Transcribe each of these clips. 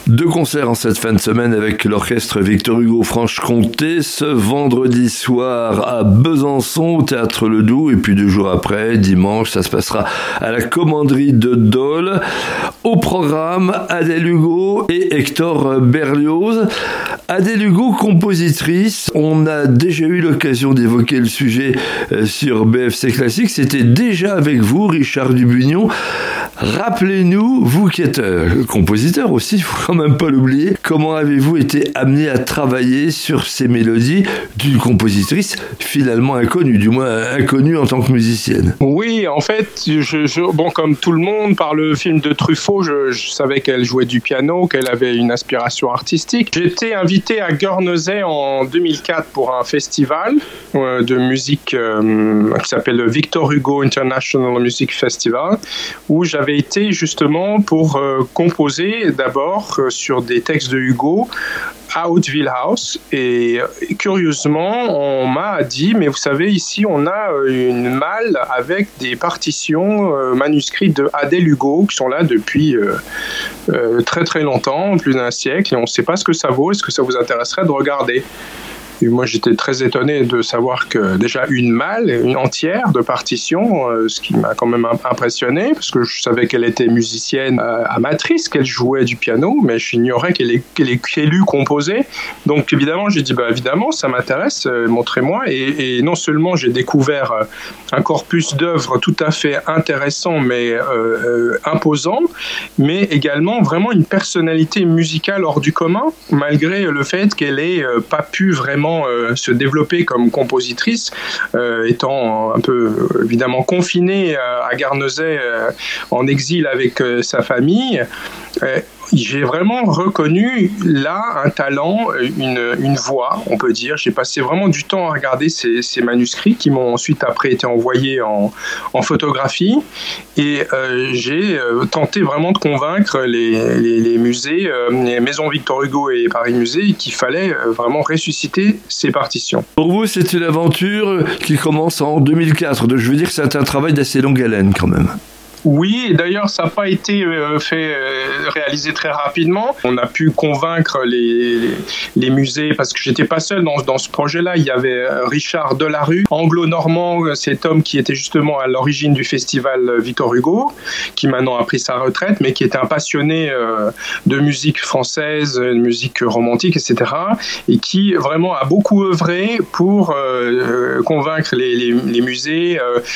Deux concerts en cette fin de semaine avec l'orchestre Victor Hugo Franche-Comté, ce vendredi soir à Besançon, au Théâtre Ledoux, et puis 2 jours après, dimanche, ça se passera à la Commanderie de Dole. Au programme, Adèle Hugo et Hector Berlioz. Adèle Hugo, compositrice, on a déjà eu l'occasion d'évoquer le sujet sur BFC Classique, c'était déjà avec vous, Richard Dubugnon. Rappelez-nous, vous qui êtes compositeur aussi, il ne faut quand même pas l'oublier, comment avez-vous été amené à travailler sur ces mélodies d'une compositrice finalement inconnue, du moins inconnue en tant que musicienne? Oui, en fait, comme tout le monde, par le film de Truffaut, je savais qu'elle jouait du piano, qu'elle avait une inspiration artistique. J'ai été invité à Guernesey en 2004 pour un festival de musique qui s'appelle le Victor Hugo International Music Festival, où j'avais été justement pour composer d'abord sur des textes de Hugo à Hauteville House, et curieusement on m'a dit, mais vous savez, ici on a une malle avec des partitions manuscrites de Adèle Hugo qui sont là depuis très très longtemps, plus d'1 siècle, et on ne sait pas ce que ça vaut. Est-ce que ça vous intéresserait de regarder? Et moi, j'étais très étonné de savoir que déjà une malle, une entière de partitions, ce qui m'a quand même impressionné, parce que je savais qu'elle était musicienne amatrice, qu'elle jouait du piano, mais j'ignorais qu'elle eût composé. Donc évidemment, j'ai dit, évidemment, ça m'intéresse, montrez-moi. Et non seulement j'ai découvert un corpus d'œuvres tout à fait intéressant, mais imposant, mais également vraiment une personnalité musicale hors du commun, malgré le fait qu'elle ait pas pu vraiment se développer comme compositrice, étant un peu évidemment confinée à Guernesey en exil avec sa famille. J'ai vraiment reconnu là un talent, une voix, on peut dire. J'ai passé vraiment du temps à regarder ces manuscrits qui m'ont ensuite après été envoyés en photographie, et j'ai tenté vraiment de convaincre les musées, les maisons Victor Hugo et Paris Musée, qu'il fallait vraiment ressusciter ces partitions. Pour vous, c'est une aventure qui commence en 2004, je veux dire que c'est un travail d'assez longue haleine quand même. Oui, et d'ailleurs, ça n'a pas été réalisé très rapidement. On a pu convaincre les musées, parce que j'étais pas seul dans ce projet-là. Il y avait Richard Delarue, anglo-normand, cet homme qui était justement à l'origine du festival Victor Hugo, qui maintenant a pris sa retraite, mais qui était un passionné de musique française, de musique romantique, etc., et qui vraiment a beaucoup œuvré pour convaincre les musées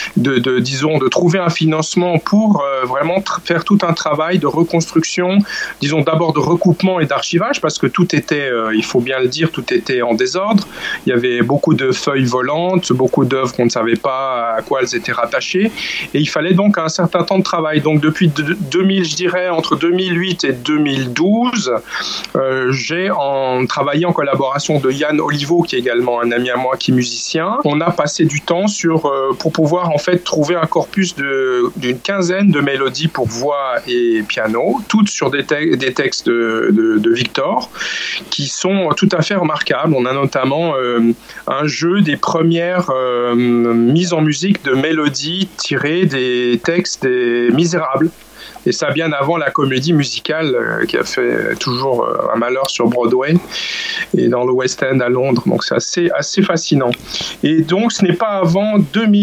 de trouver un financement pour vraiment faire tout un travail de reconstruction, disons d'abord de recoupement et d'archivage, parce que tout était, il faut bien le dire, tout était en désordre. Il y avait beaucoup de feuilles volantes, beaucoup d'œuvres qu'on ne savait pas à quoi elles étaient rattachées, et il fallait donc un certain temps de travail. Donc depuis 2000, je dirais, entre 2008 et 2012, j'ai travaillé en collaboration de Yann Oliveau, qui est également un ami à moi, qui est musicien. On a passé du temps pour pouvoir en fait trouver un corpus d'une quinzaine de mélodies pour voix et piano, toutes sur des textes de Victor, qui sont tout à fait remarquables. On a notamment un jeu des premières mises en musique de mélodies tirées des textes des Misérables. Et ça bien avant la comédie musicale qui a fait toujours un malheur sur Broadway et dans le West End à Londres. Donc c'est assez fascinant. Et donc ce n'est pas avant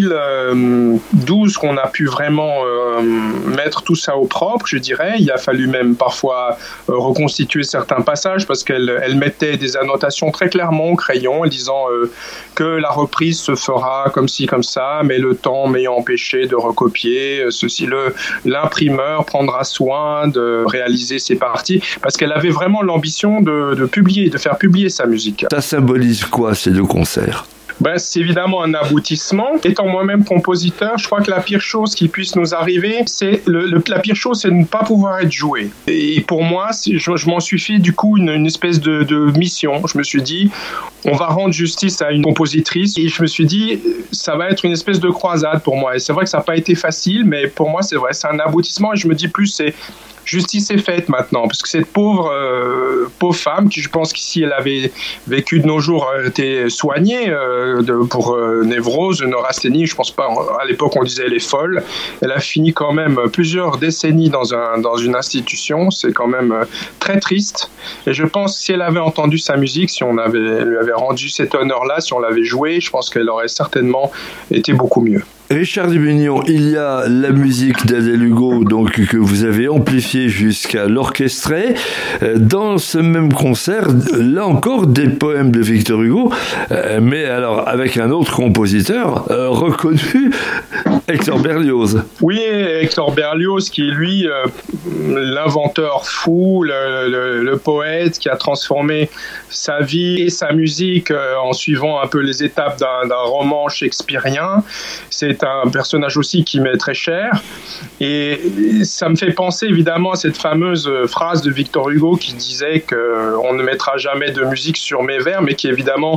2012 qu'on a pu vraiment mettre tout ça au propre, je dirais. Il a fallu même parfois reconstituer certains passages, parce qu'elle mettait des annotations très clairement au crayon, disant que la reprise se fera comme ci, comme ça, mais le temps m'ayant empêché de recopier ceci. L'imprimeur prendra soin de réaliser ses parties, parce qu'elle avait vraiment l'ambition de publier, de faire publier sa musique. Ça symbolise quoi, ces 2 concerts ? C'est évidemment un aboutissement. Étant moi-même compositeur, je crois que la pire chose qui puisse nous arriver, c'est la pire chose, c'est de ne pas pouvoir être joué. Et pour moi, je m'en suis fait du coup une espèce de mission. Je me suis dit, on va rendre justice à une compositrice, et je me suis dit, ça va être une espèce de croisade pour moi. Et c'est vrai que ça n'a pas été facile, mais pour moi, c'est vrai, c'est un aboutissement. Et je me dis plus, c'est justice est faite maintenant, parce que cette pauvre pauvre femme qui, je pense que si elle avait vécu de nos jours, été soignée pour névrose, neurasthénie, je pense pas, à l'époque on disait elle est folle. Elle a fini quand même plusieurs décennies dans une institution, c'est quand même très triste. Et je pense que si elle avait entendu sa musique, si on lui avait rendu cet honneur-là, si on l'avait joué, je pense qu'elle aurait certainement été beaucoup mieux. Richard Dubignon, il y a la musique d'Adèle Hugo, donc que vous avez amplifiée jusqu'à l'orchestrée. Dans ce même concert, là encore, des poèmes de Victor Hugo, mais alors avec un autre compositeur reconnu, Hector Berlioz. Oui, Hector Berlioz, qui est lui l'inventeur fou, le poète qui a transformé sa vie et sa musique en suivant un peu les étapes d'un roman shakespearien. C'est un personnage aussi qui m'est très cher. Et ça me fait penser évidemment à cette fameuse phrase de Victor Hugo qui disait qu'on ne mettra jamais de musique sur mes vers, mais qui évidemment...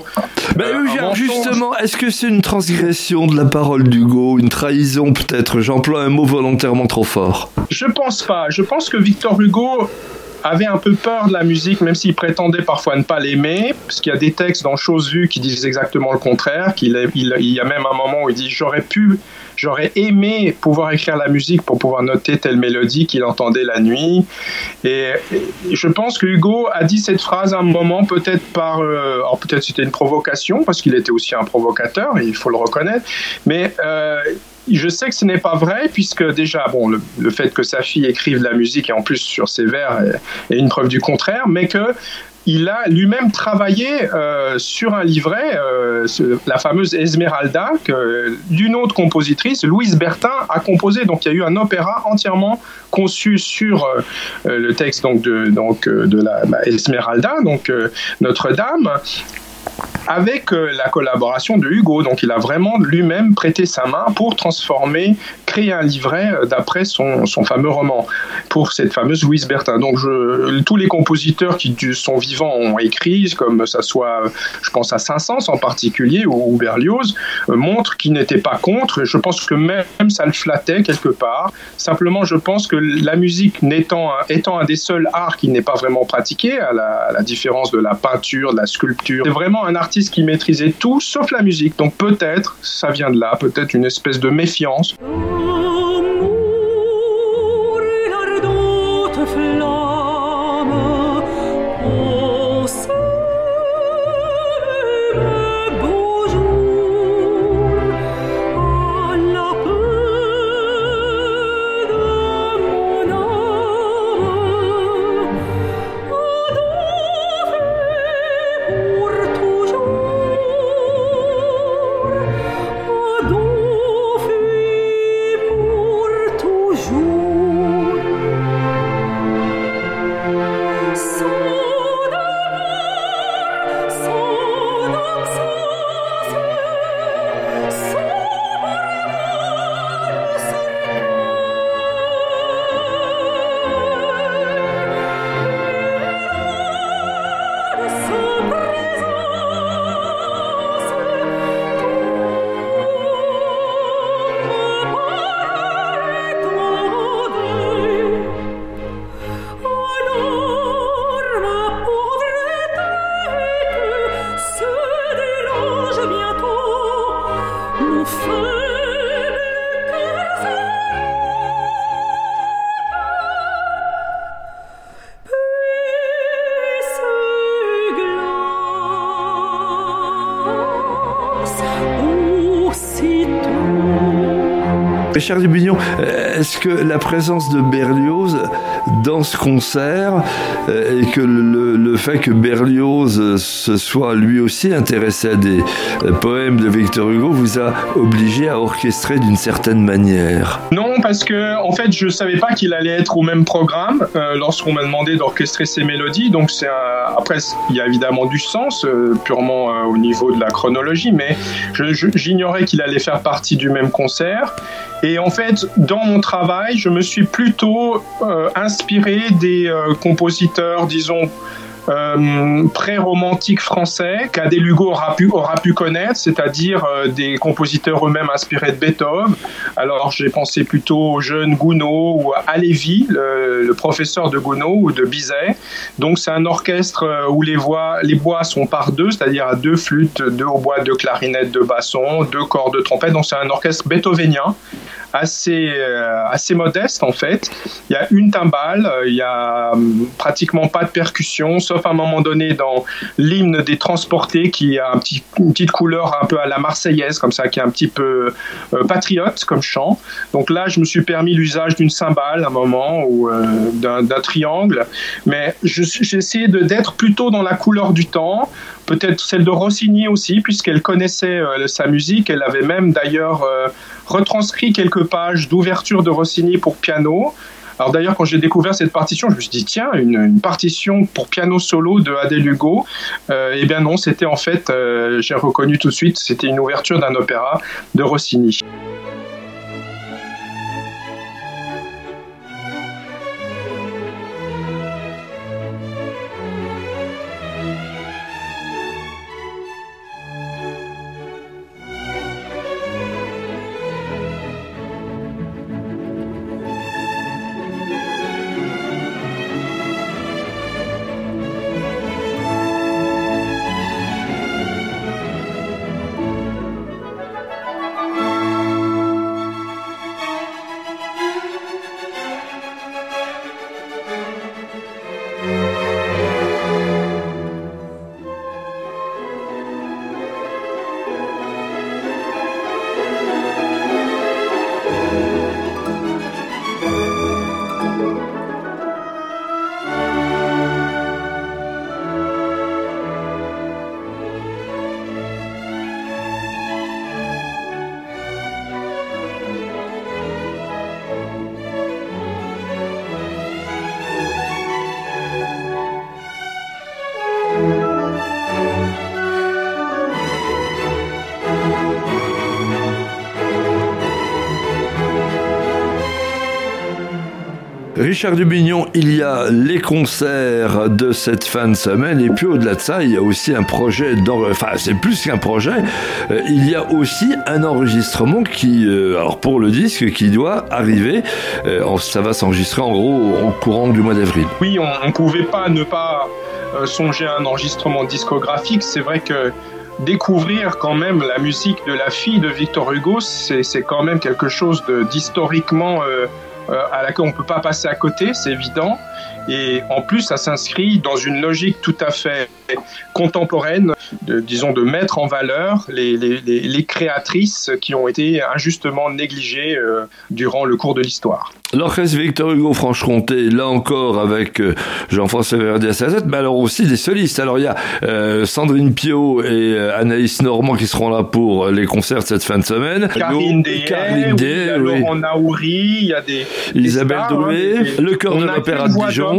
justement, est-ce que c'est une transgression de la parole d'Hugo, une trahison peut-être? J'emploie un mot volontairement trop fort. Je pense pas. Je pense que Victor Hugo avait un peu peur de la musique, même s'il prétendait parfois ne pas l'aimer, parce qu'il y a des textes dans Choses vues qui disent exactement le contraire, il y a même un moment où il dit « J'aurais aimé pouvoir écrire la musique pour pouvoir noter telle mélodie qu'il entendait la nuit. » Et je pense que Hugo a dit cette phrase à un moment, peut-être alors peut-être c'était une provocation, parce qu'il était aussi un provocateur, il faut le reconnaître, mais... je sais que ce n'est pas vrai, puisque déjà, le fait que sa fille écrive de la musique, et en plus sur ses vers, est une preuve du contraire, mais qu'il a lui-même travaillé sur un livret, la fameuse Esmeralda, d'une autre compositrice, Louise Bertin, a composé. Donc il y a eu un opéra entièrement conçu sur le texte de la Esmeralda, Notre-Dame, avec la collaboration de Hugo. Donc il a vraiment lui-même prêté sa main pour créer un livret d'après son fameux roman, pour cette fameuse Louise Bertin. Donc tous les compositeurs qui sont vivants ont écrit, comme ça soit, je pense à Saint-Saëns en particulier, ou Berlioz, montrent qu'ils n'étaient pas contre. Je pense que même ça le flattait quelque part. Simplement, je pense que la musique étant un des seuls arts qui n'est pas vraiment pratiqué, à la différence de la peinture, de la sculpture, c'est vraiment un artiste qui maîtrisait tout sauf la musique. Donc peut-être, ça vient de là, peut-être une espèce de méfiance. Richard Dubignon, est-ce que la présence de Berlioz dans ce concert et que le fait que Berlioz se soit lui aussi intéressé à des poèmes de Victor Hugo vous a obligé à orchestrer d'une certaine manière? Non, parce que en fait, je savais pas qu'il allait être au même programme lorsqu'on m'a demandé d'orchestrer ces mélodies. Donc après, il y a évidemment du sens purement au niveau de la chronologie, mais j'ignorais qu'il allait faire partie du même concert. Et en fait, dans mon travail, je me suis plutôt inspiré des compositeurs, disons, pré-romantique français qu'Adèle Hugo aura pu connaître, c'est-à-dire des compositeurs eux-mêmes inspirés de Beethoven. Alors j'ai pensé plutôt au jeune Gounod ou à Lévy, le professeur de Gounod ou de Bizet. Donc c'est un orchestre où les bois sont par deux, c'est-à-dire à 2 flûtes, 2 hautbois, 2 clarinettes, 2 bassons, 2 cordes de trompette. Donc c'est un orchestre beethovenien. Assez modeste en fait. Il y a une timbale, il y a pratiquement pas de percussion, sauf à un moment donné dans l'hymne des Transportés qui a une petite couleur un peu à la Marseillaise, comme ça, qui est un petit peu patriote comme chant. Donc là, je me suis permis l'usage d'une cymbale à un moment ou d'un triangle, mais j'ai essayé d'être plutôt dans la couleur du temps. Peut-être celle de Rossini aussi, puisqu'elle connaissait sa musique. Elle avait même d'ailleurs retranscrit quelques pages d'ouverture de Rossini pour piano. Alors d'ailleurs, quand j'ai découvert cette partition, je me suis dit, tiens, une partition pour piano solo de Adèle Hugo. Eh bien non, c'était en fait, j'ai reconnu tout de suite, c'était une ouverture d'un opéra de Rossini. Richard Dubignon, il y a les concerts de cette fin de semaine et puis au-delà de ça, il y a aussi un projet, enfin c'est plus qu'un projet, il y a aussi un enregistrement qui, alors pour le disque, qui doit arriver, ça va s'enregistrer en gros au courant du mois d'avril. Oui, on ne pouvait pas ne pas songer à un enregistrement discographique, c'est vrai que découvrir quand même la musique de la fille de Victor Hugo, c'est quand même quelque chose d'historiquement à laquelle on ne peut pas passer à côté, c'est évident. Et en plus, ça s'inscrit dans une logique tout à fait contemporaine, de mettre en valeur les créatrices qui ont été injustement négligées durant le cours de l'histoire. L'orchestre Victor Hugo Franche-Comté, là encore avec Jean-François Verdier à sa tête, mais alors aussi des solistes. Alors il y a Sandrine Piau et Anaïs Normand qui seront là pour les concerts de cette fin de semaine. Karine Day, Laurent Naouri, il y a des Isabelle stars, Drouet, le chœur de l'Opéra de Dijon.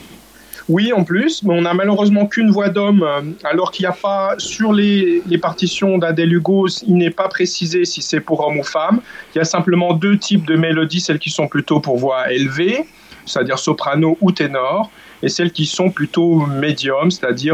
Oui, en plus, mais on n'a malheureusement qu'une voix d'homme, alors qu'il n'y a pas, sur les partitions d'Adèle Hugo, il n'est pas précisé si c'est pour homme ou femme. Il y a simplement 2 types de mélodies, celles qui sont plutôt pour voix élevée, c'est-à-dire soprano ou ténor, et celles qui sont plutôt médium, c'est-à-dire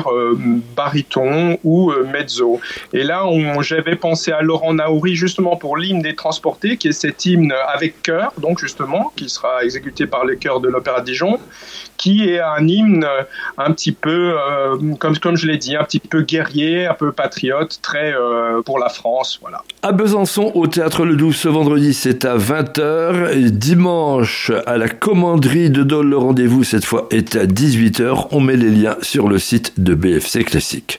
baryton ou mezzo. Et là, j'avais pensé à Laurent Naouri justement pour l'hymne des Transportés, qui est cet hymne avec chœur, donc justement, qui sera exécuté par le chœur de l'Opéra de Dijon, qui est un hymne un petit peu, comme je l'ai dit, un petit peu guerrier, un peu patriote, très pour la France, voilà. À Besançon, au Théâtre Le Douve, ce vendredi, c'est à 20h. Et dimanche, à la Commanderie de Dole, le rendez-vous, cette fois, est à 18h. On met les liens sur le site de BFC Classique.